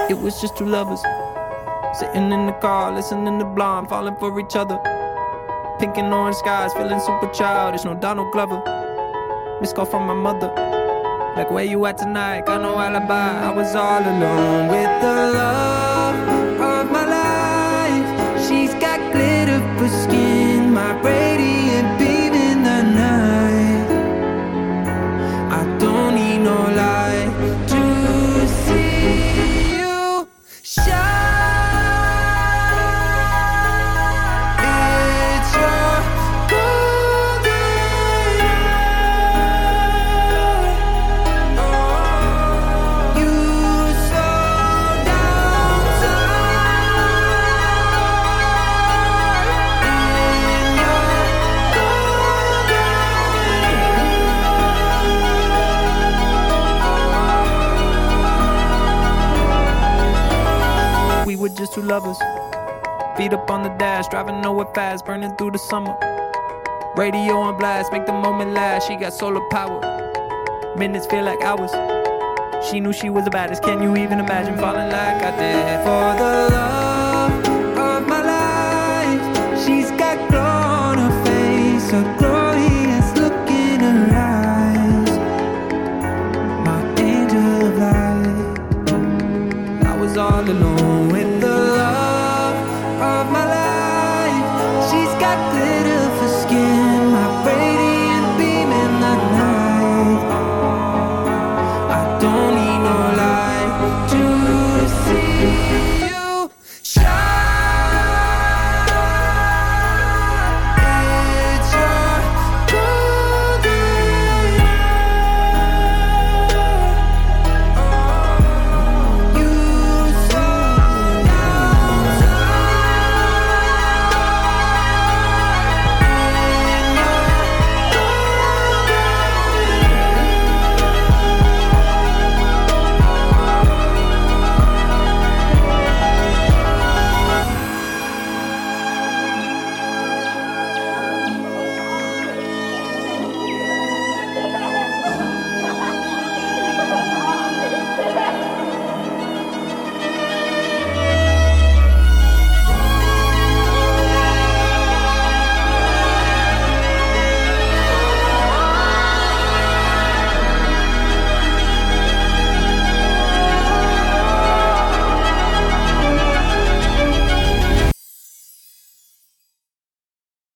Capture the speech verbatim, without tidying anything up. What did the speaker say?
It was just two lovers sitting in the car, listening to Blonde, falling for each other. Pink and orange skies, feeling super childish, no Donald Glover. Missed call from my mother, like where you at tonight, got no alibi. I was all alone with the love of my life. She's got glitter for skin, my radiant beam in the night. I don't need no light to see you shine. It's your golden hour. You slow down time in your golden hour. We were just two lovers, feet up on the dash, driving nowhere fast, burning through the summer. Radio on blast, make the moment last. She got solar power, minutes feel like hours. She knew she was the baddest. Can you even imagine falling like I did for the love of my life? She's got glow on her face, a glorious look in her eyes. My angel of light. I was all alone with the